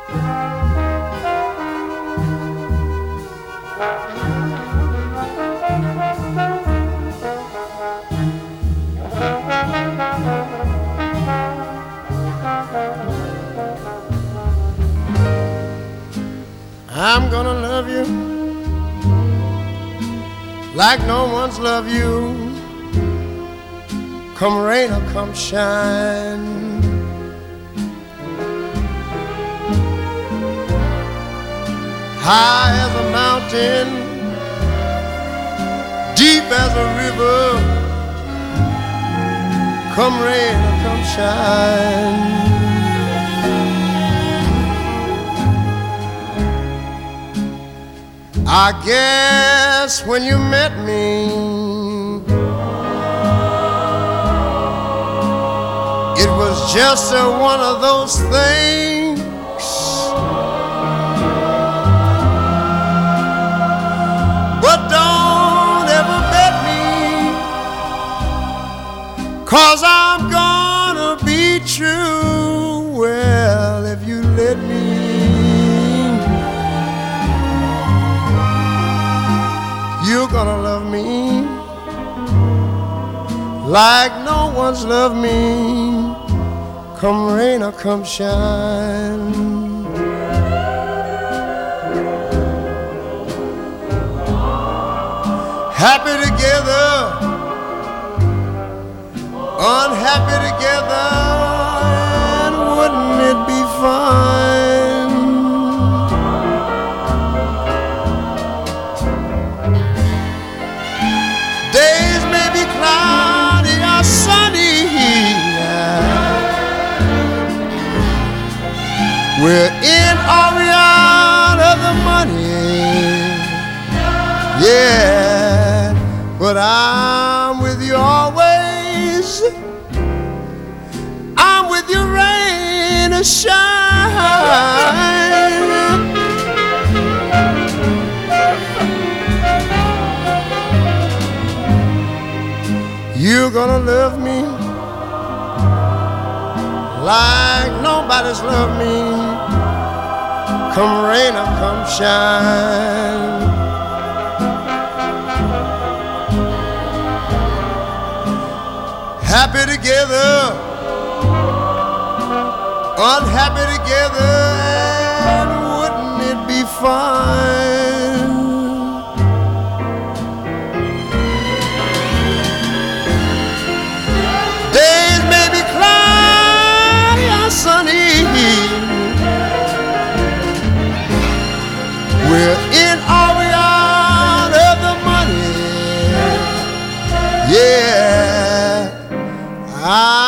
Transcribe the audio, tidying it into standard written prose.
I'm gonna love you like no one's loved you, come rain or come shine. High as a mountain, deep as a river, come rain or come shine. I guess when you met me, it was just one of those things. But don't ever bet me, 'cause I'm gonna be true. Well, if you let me, you're gonna love me like no one's loved me, come rain or come shine. Happy together, unhappy together, and wouldn't it be fine? Days may be cloudy or sunny, we're in or we're out of the money, yeah, but I'm with you always. I'm with you rain or shine. You're gonna love me like nobody's loved me, come rain or come shine. Happy together, unhappy together, and wouldn't it be fine? Days may be cloudy or sunny, we're in or we're out of the money, yeah.